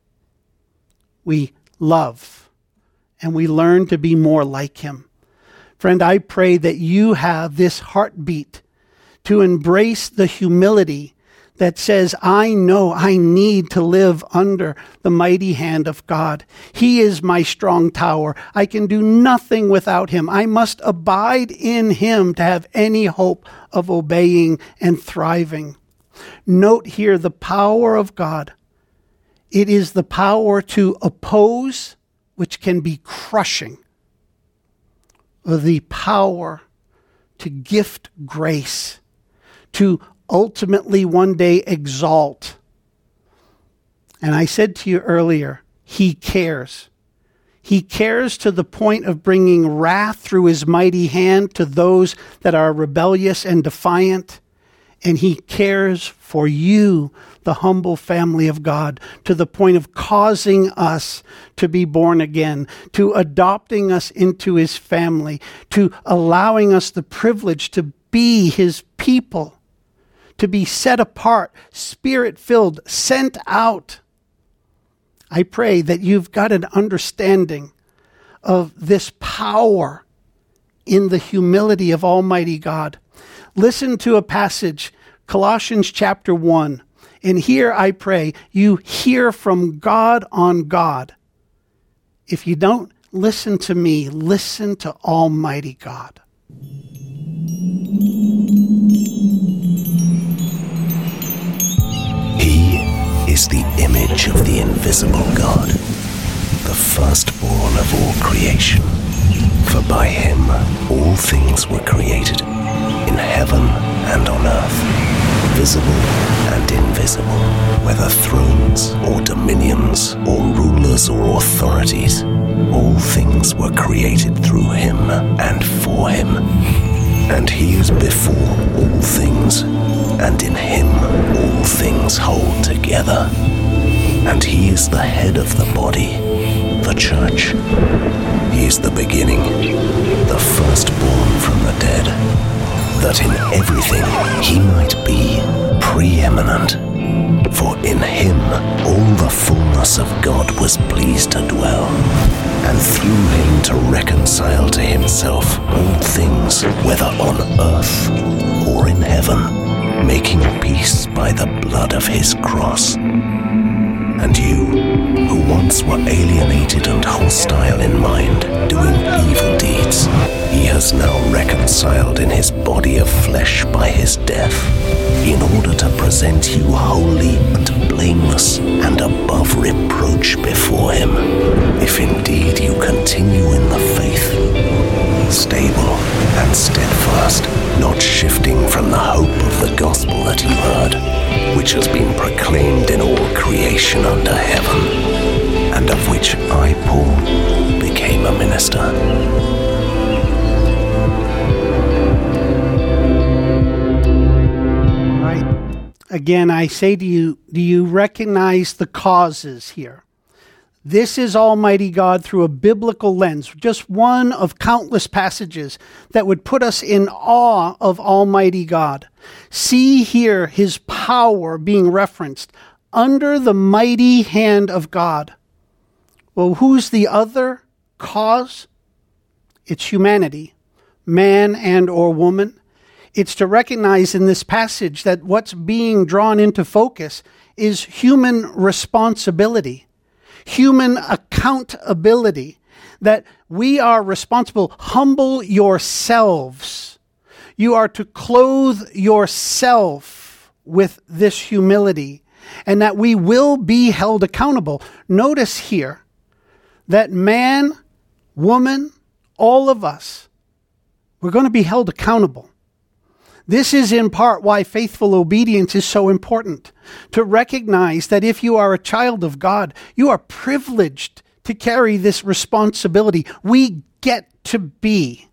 we love, and we learn to be more like him. Friend, I pray that you have this heartbeat to embrace the humility that says, I know I need to live under the mighty hand of God. He is my strong tower. I can do nothing without him. I must abide in him to have any hope of obeying and thriving. Note here the power of God. It is the power to oppose, which can be crushing, or the power to gift grace, to ultimately one day exalt. And I said to you earlier, he cares. He cares to the point of bringing wrath through his mighty hand to those that are rebellious and defiant. And he cares for you, the humble family of God, to the point of causing us to be born again, to adopting us into his family, to allowing us the privilege to be his people, to be set apart, spirit-filled, sent out. I pray that you've got an understanding of this power in the humility of Almighty God. Listen to a passage, Colossians chapter one. And here I pray you hear from God on God. If you don't listen to me, listen to Almighty God. He is the image of the invisible God, the firstborn of all creation. For by him all things were created, in heaven and on earth, visible and invisible, whether thrones or dominions or rulers or authorities. All things were created through him and for him. And he is before all things, and in him all things hold together. And he is the head of the body, the church. He is the beginning, the firstborn from the dead, that in everything he might be preeminent. For in him all the fullness of God was pleased to dwell, and through him to reconcile to himself all things, whether on earth or in heaven, making peace by the blood of his cross. And you, who once were alienated and hostile in mind, doing evil deeds, he has now reconciled in his body of flesh by his death, in order to present you holy and blameless and above reproach before him, if indeed you continue in the faith, stable and steadfast, not shifting from the hope of the gospel that you heard, which has been proclaimed in all creation under heaven, and of which I, Paul, became a minister. Again, I say to you, do you recognize the causes here? This is Almighty God through a biblical lens, just one of countless passages that would put us in awe of Almighty God. See here his power being referenced under the mighty hand of God. Well, who's the other cause? It's humanity, man and or woman. It's to recognize in this passage that what's being drawn into focus is human responsibility, human accountability, that we are responsible. Humble yourselves. You are to clothe yourself with this humility, and that we will be held accountable. Notice here that man, woman, all of us, we're going to be held accountable. This is in part why faithful obedience is so important, to recognize that if you are a child of God, you are privileged to carry this responsibility. We get to be.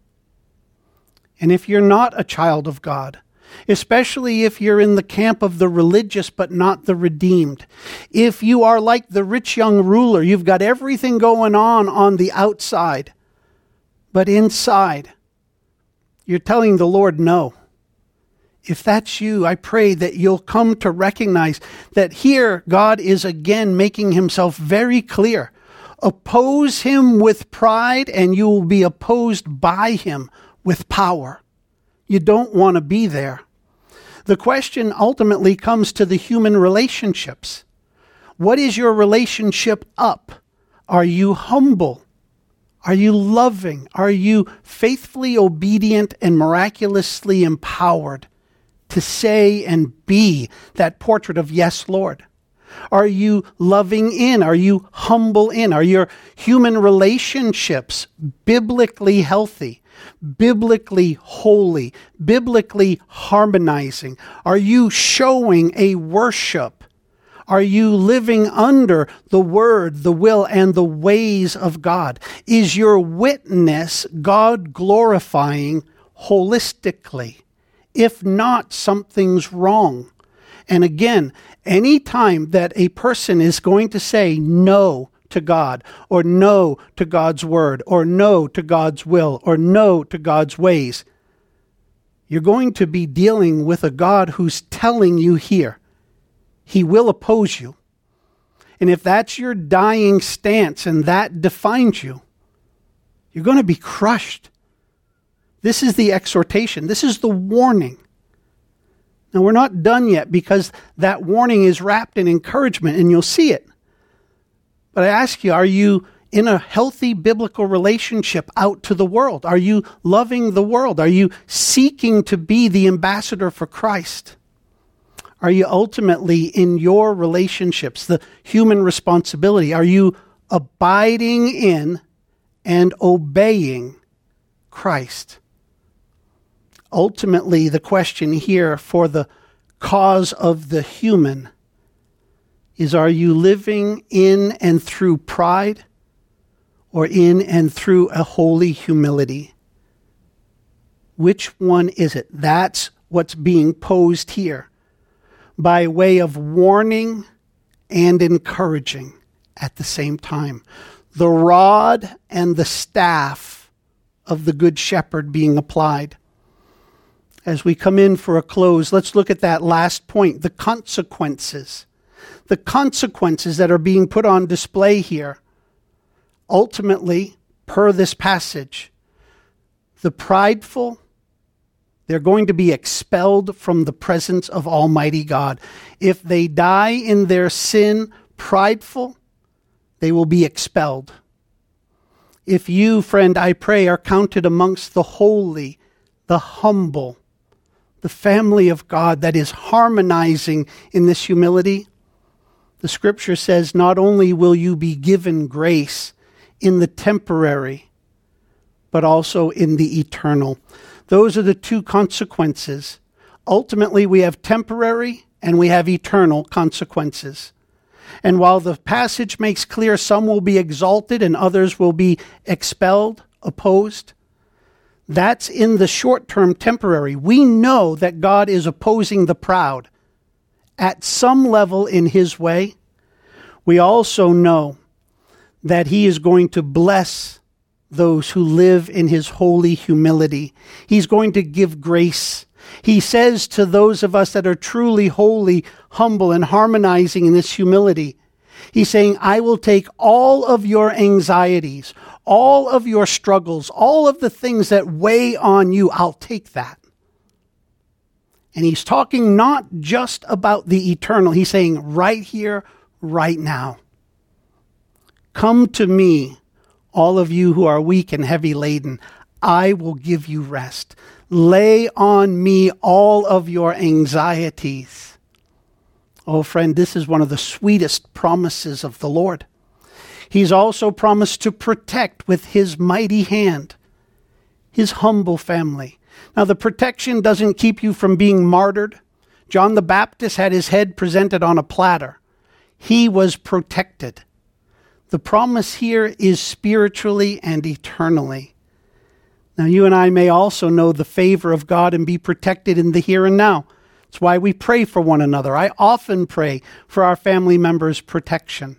And if you're not a child of God, especially if you're in the camp of the religious but not the redeemed, if you are like the rich young ruler, you've got everything going on on the outside, but inside, you're telling the Lord no. If that's you, I pray that you'll come to recognize that here God is again making himself very clear. Oppose him with pride and you will be opposed by him with power. You don't want to be there. The question ultimately comes to the human relationships. What is your relationship up? Are you humble? Are you loving? Are you faithfully obedient and miraculously empowered to say and be that portrait of yes, Lord? Are you loving in? Are you humble in? Are your human relationships biblically healthy, biblically holy, biblically harmonizing? Are you showing a worship? Are you living under the word, the will, and the ways of God? Is your witness God glorifying holistically? If not, something's wrong. And again, any time that a person is going to say no to God, or no to God's word, or no to God's will, or no to God's ways, you're going to be dealing with a God who's telling you here, he will oppose you. And if that's your dying stance and that defines you, you're going to be crushed. This is the exhortation. This is the warning. Now, we're not done yet because that warning is wrapped in encouragement, and you'll see it. But I ask you, are you in a healthy biblical relationship out to the world? Are you loving the world? Are you seeking to be the ambassador for Christ? Are you ultimately in your relationships, the human responsibility, are you abiding in and obeying Christ? Ultimately, the question here for the cause of the human is, are you living in and through pride or in and through a holy humility? Which one is it? That's what's being posed here by way of warning and encouraging at the same time. The rod and the staff of the Good Shepherd being applied. As we come in for a close, let's look at that last point, the consequences. The consequences that are being put on display here. Ultimately, per this passage, the prideful, they're going to be expelled from the presence of Almighty God. If they die in their sin, prideful, they will be expelled. If you, friend, I pray, are counted amongst the holy, the humble, the family of God that is harmonizing in this humility, the scripture says not only will you be given grace in the temporary, but also in the eternal. Those are the two consequences. Ultimately, we have temporary and we have eternal consequences. And while the passage makes clear some will be exalted and others will be expelled, opposed, that's in the short-term temporary. We know that God is opposing the proud at some level in his way. We also know that he is going to bless those who live in his holy humility. He's going to give grace. He says to those of us that are truly holy, humble, and harmonizing in this humility, he's saying, I will take all of your anxieties, all of your struggles, all of the things that weigh on you, I'll take that. And he's talking not just about the eternal. He's saying right here, right now. Come to me, all of you who are weak and heavy laden. I will give you rest. Lay on me all of your anxieties. Oh, friend, this is one of the sweetest promises of the Lord. He's also promised to protect with his mighty hand his humble family. Now, the protection doesn't keep you from being martyred. John the Baptist had his head presented on a platter. He was protected. The promise here is spiritually and eternally. Now, you and I may also know the favor of God and be protected in the here and now. It's why we pray for one another. I often pray for our family members' protection.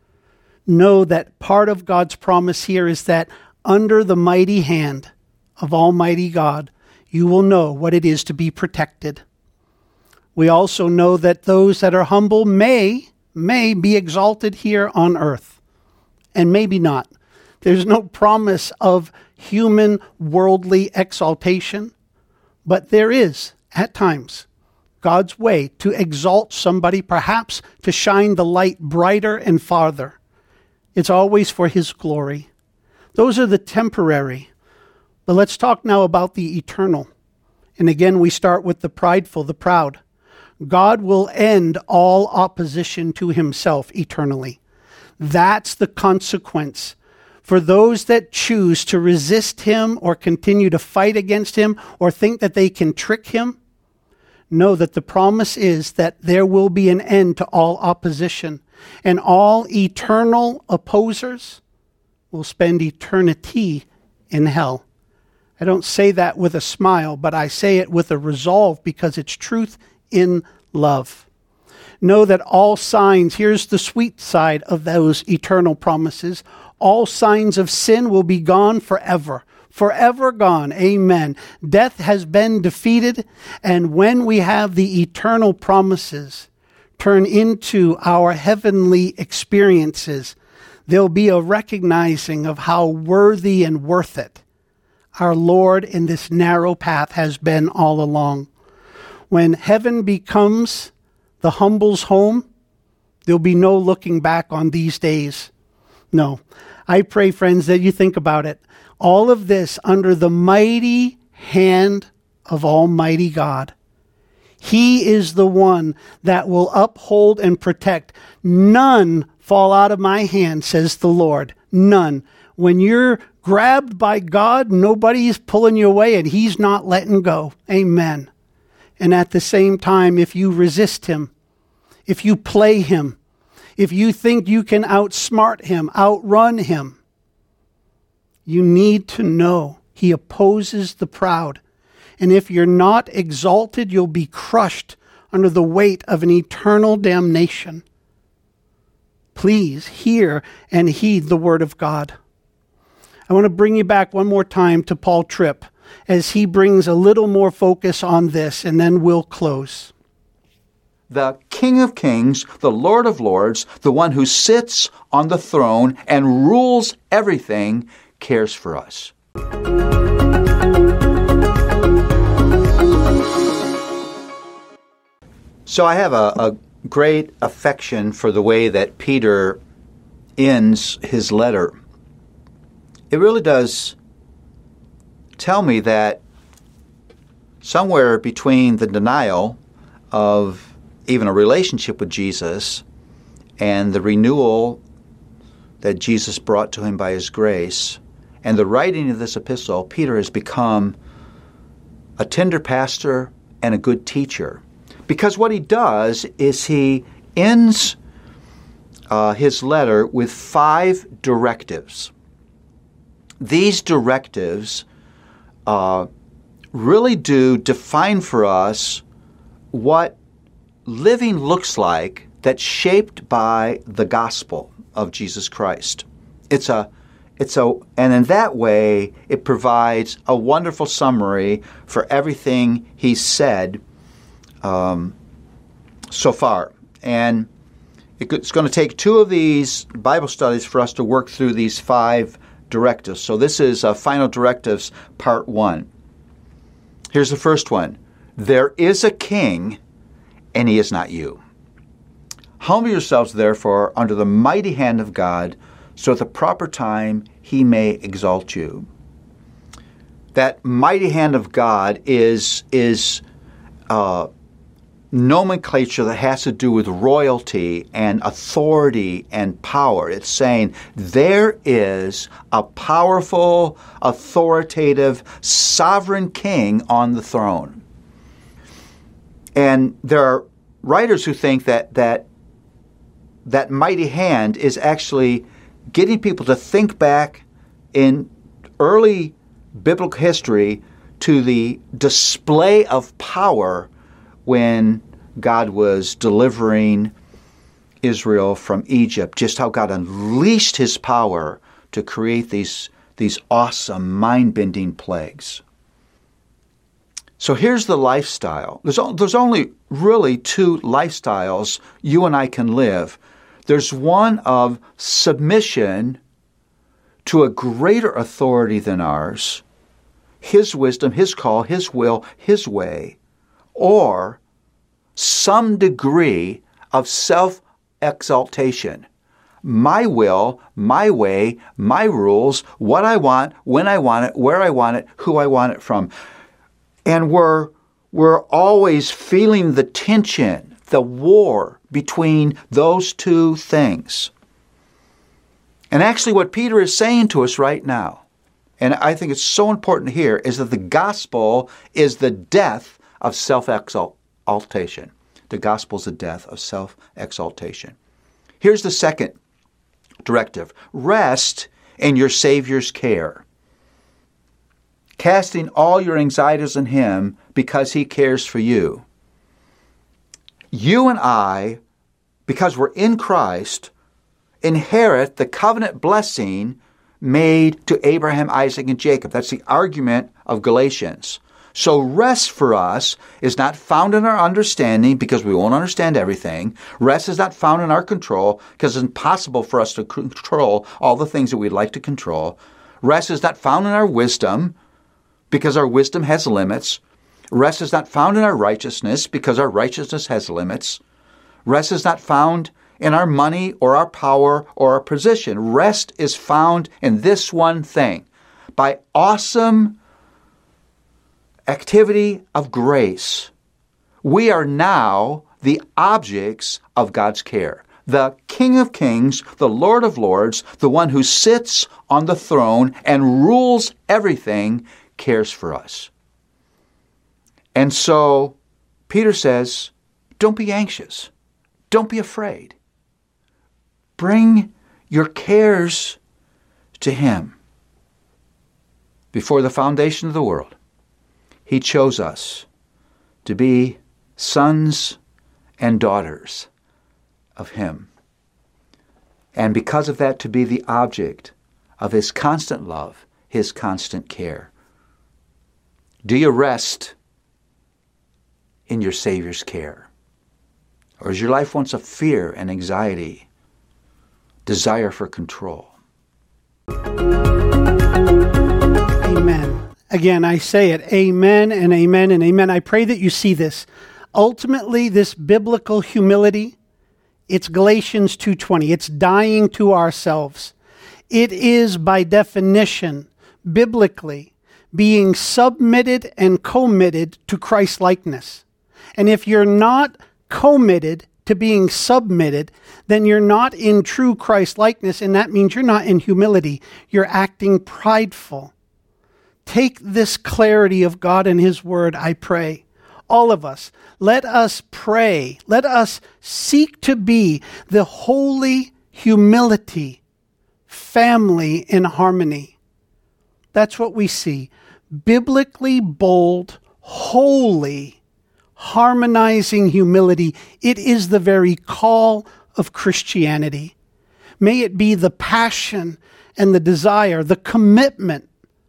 Know that part of God's promise here is that under the mighty hand of Almighty God, you will know what it is to be protected. We also know that those that are humble may, may be exalted here on earth, and maybe not. There's no promise of human worldly exaltation, but there is, at times, God's way to exalt somebody, perhaps to shine the light brighter and farther. It's always for his glory. Those are the temporary. But let's talk now about the eternal. And again, we start with the prideful, the proud. God will end all opposition to himself eternally. That's the consequence. For those that choose to resist him or continue to fight against him or think that they can trick him, know that the promise is that there will be an end to all opposition, and all eternal opposers will spend eternity in hell. I don't say that with a smile, but I say it with a resolve because it's truth in love. Know that all signs, here's the sweet side of those eternal promises, all signs of sin will be gone forever. Forever gone. Amen. Death has been defeated, and when we have the eternal promises turn into our heavenly experiences, there'll be a recognizing of how worthy and worth it our Lord in this narrow path has been all along. when heaven becomes the humble's home, there'll be no looking back on these days. No. I pray, friends, that you think about it. All of this under the mighty hand of Almighty God. He is the one that will uphold and protect. None fall out of my hand, says the Lord. None. When you're grabbed by God, nobody's pulling you away, and He's not letting go. Amen. And at the same time, if you resist Him, if you play Him, if you think you can outsmart Him, outrun Him, you need to know He opposes the proud. And if you're not exalted, you'll be crushed under the weight of an eternal damnation. Please hear and heed the word of God. I want to bring you back one more time to Paul Tripp as he brings a little more focus on this, and then we'll close. The King of Kings, the Lord of Lords, the one who sits on the throne and rules everything, cares for us. So I have a, a great affection for the way that Peter ends his letter. It really does tell me that somewhere between the denial of even a relationship with Jesus and the renewal that Jesus brought to him by His grace and the writing of this epistle, Peter has become a tender pastor and a good teacher. Because what he does is he ends uh, his letter with five directives. These directives uh, really do define for us what living looks like that's shaped by the gospel of Jesus Christ. It's a, it's a, and in that way, it provides a wonderful summary for everything he said Um, so far. And it's going to take two of these Bible studies for us to work through these five directives. So this is uh, Final Directives, Part one. Here's the first one. There is a king, and he is not you. Humble yourselves, therefore, under the mighty hand of God, so at the proper time he may exalt you. That mighty hand of God is, is uh, nomenclature that has to do with royalty and authority and power. It's saying there is a powerful, authoritative, sovereign king on the throne. And there are writers who think that that, that mighty hand is actually getting people to think back in early biblical history to the display of power when God was delivering Israel from Egypt, just how God unleashed His power to create these, these awesome, mind-bending plagues. So here's the lifestyle. There's, there's only really two lifestyles you and I can live. There's one of submission to a greater authority than ours, His wisdom, His call, His will, His way, or some degree of self-exaltation. My will, my way, my rules, what I want, when I want it, where I want it, who I want it from. And we're, we're always feeling the tension, the war between those two things. And actually what Peter is saying to us right now, and I think it's so important here, is that the gospel is the death of self-exaltation. The gospel is the death of self-exaltation. Here's the second directive. Rest in your Savior's care, casting all your anxieties on Him because He cares for you. You and I, because we're in Christ, inherit the covenant blessing made to Abraham, Isaac, and Jacob. That's the argument of Galatians. So rest for us is not found in our understanding because we won't understand everything. Rest is not found in our control because it's impossible for us to control all the things that we'd like to control. Rest is not found in our wisdom because our wisdom has limits. Rest is not found in our righteousness because our righteousness has limits. Rest is not found in our money or our power or our position. Rest is found in this one thing. By awesome activity of grace, we are now the objects of God's care. The King of Kings, the Lord of Lords, the one who sits on the throne and rules everything, cares for us. And so Peter says, don't be anxious. Don't be afraid. Bring your cares to Him. Before the foundation of the world, He chose us to be sons and daughters of Him. And because of that, to be the object of His constant love, His constant care. Do you rest in your Savior's care? Or is your life once of fear and anxiety, desire for control? Amen. Again, I say it, amen and amen and amen. I pray that you see this. Ultimately, this biblical humility, it's Galatians two twenty. It's dying to ourselves. It is, by definition, biblically, being submitted and committed to Christ-likeness. And if you're not committed to being submitted, then you're not in true Christ-likeness, and that means you're not in humility. You're acting prideful. Take this clarity of God and His Word, I pray. All of us, let us pray. Let us seek to be the holy humility family in harmony. That's what we see. Biblically bold, holy, harmonizing humility. It is the very call of Christianity. May it be the passion and the desire, the commitment,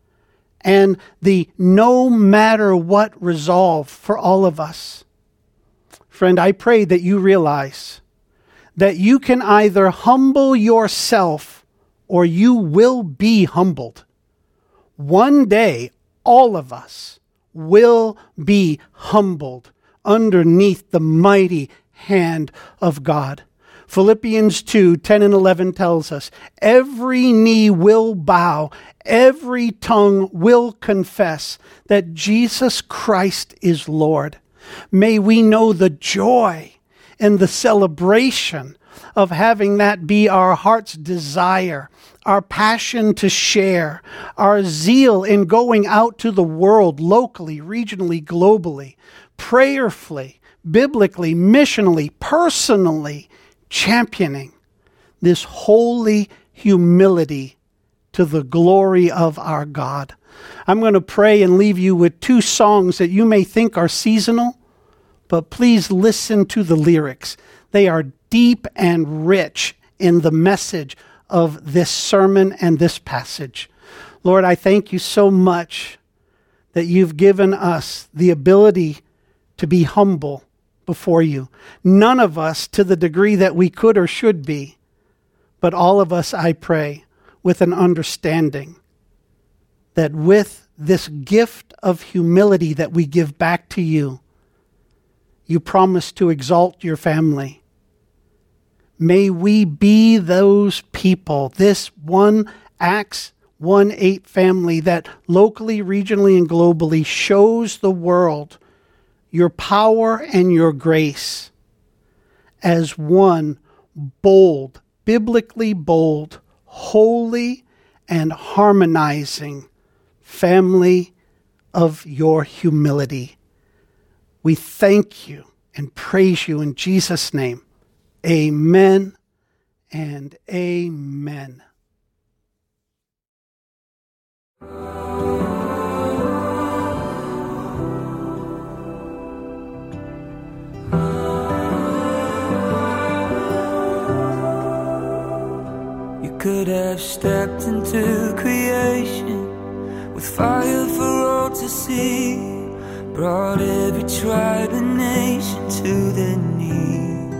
and the no matter what resolve for all of us. Friend, I pray that you realize that you can either humble yourself or you will be humbled. One day, all of us will be humbled underneath the mighty hand of God. Philippians two, ten and eleven tells us, every knee will bow, every tongue will confess that Jesus Christ is Lord. May we know the joy and the celebration of having that be our heart's desire, our passion to share, our zeal in going out to the world locally, regionally, globally, prayerfully, biblically, missionally, personally, championing this holy humility to the glory of our God. I'm going to pray and leave you with two songs that you may think are seasonal, but please listen to the lyrics. They are deep and rich in the message of this sermon and this passage. Lord, I thank you so much that you've given us the ability to be humble before you. None of us to the degree that we could or should be, but all of us, I pray, with an understanding that with this gift of humility that we give back to you, you promise to exalt your family. May we be those people, this one Acts one eight family that locally, regionally, and globally shows the world your power and your grace as one bold, biblically bold, holy, and harmonizing family of your humility. We thank you and praise you in Jesus' name. Amen and amen. Could have stepped into creation with fire for all to see, brought every tribe and nation to their knees,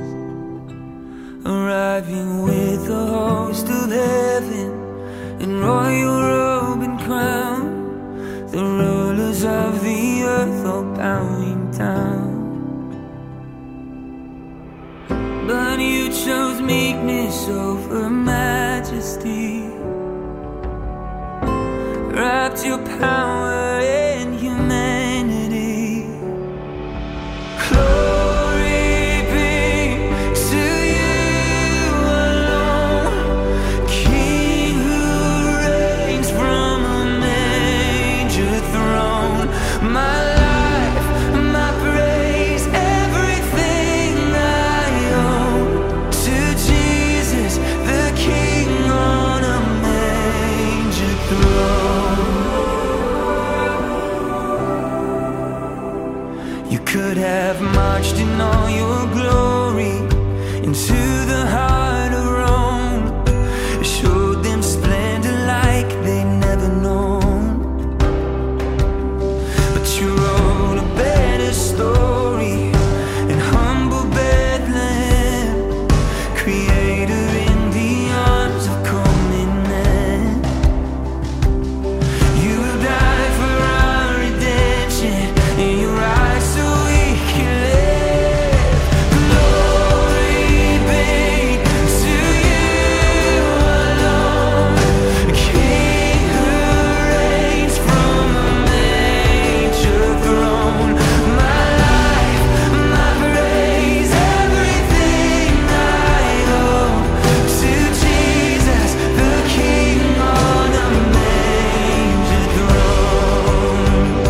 arriving with the host of heaven in royal robe and crown, the rulers of the earth earth all bowing down. But you chose meekness over majesty, wrapped your power in humanity. Glory be to you alone, King who reigns from a manger throne. My life, my praise, everything I own, to Jesus, the King on a manger throne. You could have marched in all your glory into the heart of Rome, showed them splendor like they never known. But you wrote a better story in humble Bethlehem, creator in the arms of coming men. You will die for our redemption, in your eyes so we can live. Glory be to you alone, King who reigns from a manger throne. My life, my praise, everything I own, to Jesus, the King on a manger throne.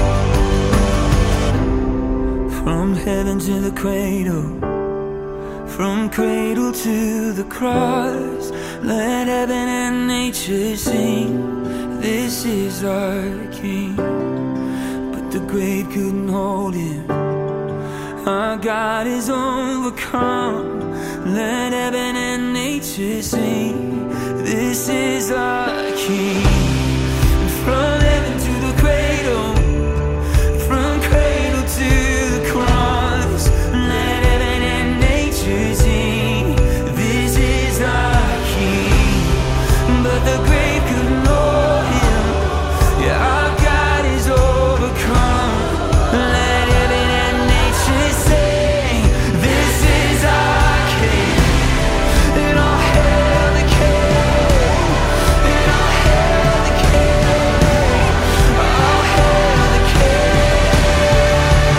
From heaven to the cradle, from cradle to the cross, let heaven and nature sing, this is our King. But the grave couldn't hold him, our God is overcome. Let heaven and nature sing, this is our King. From heaven to the cradle, from cradle to the cross, let heaven and nature sing, this is our King. But the grave couldn't hold him, yeah, our God is overcome. Let heaven and nature sing, this is our King. And all hail the King, and all hail the King, all hail the King.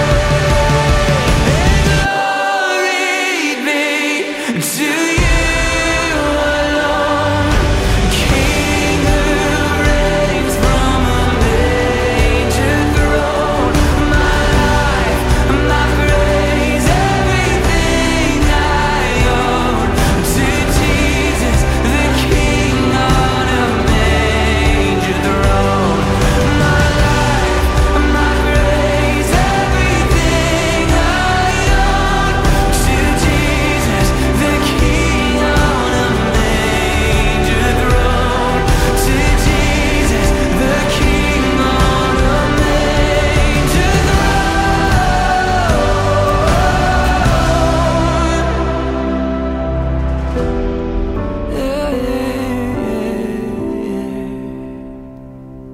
And glory be to you alone, King who reigns from a manger throne. My life, my praise, everything I own, to Jesus, the King on a manger throne. My life, my praise, everything I own, to Jesus, the King on a manger throne. To Jesus, the King on a manger throne. Yeah, yeah, yeah, yeah.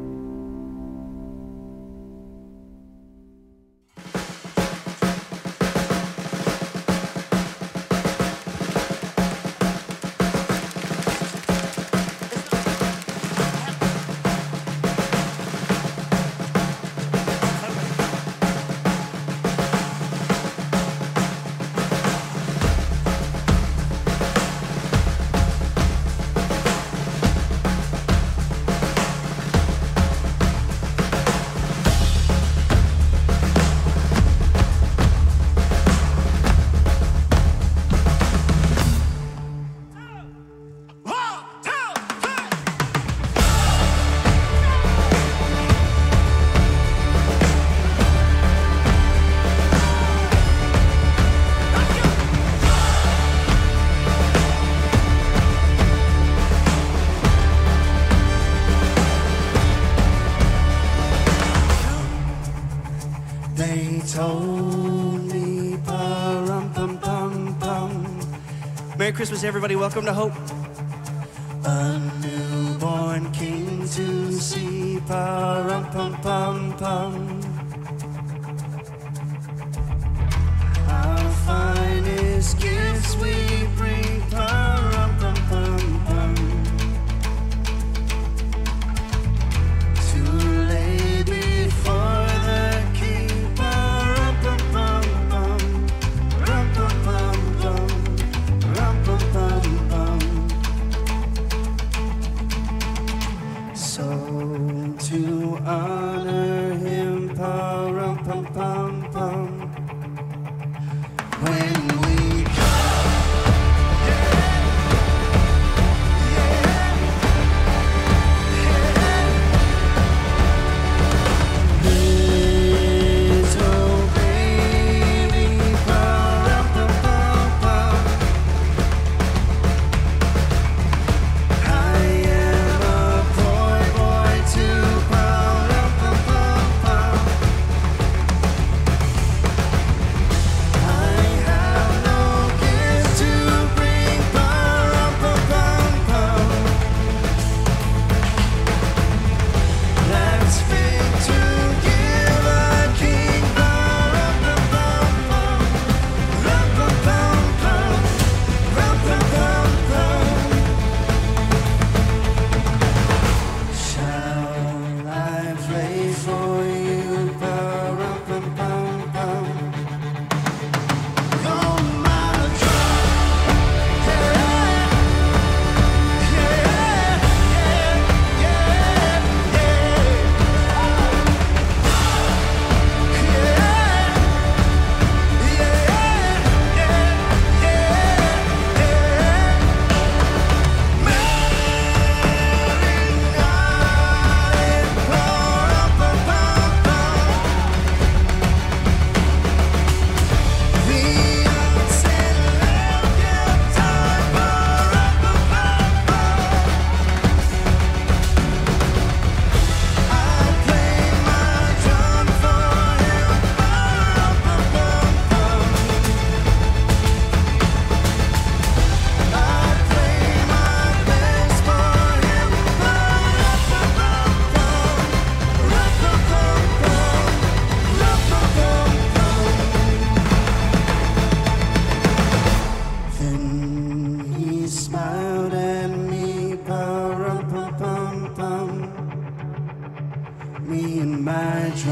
They told me, pa-rum, pum, pum, pum. Merry Christmas, everybody. Welcome to Hope. A newborn king to see, pa-rum, pum, pum, pum.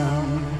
down.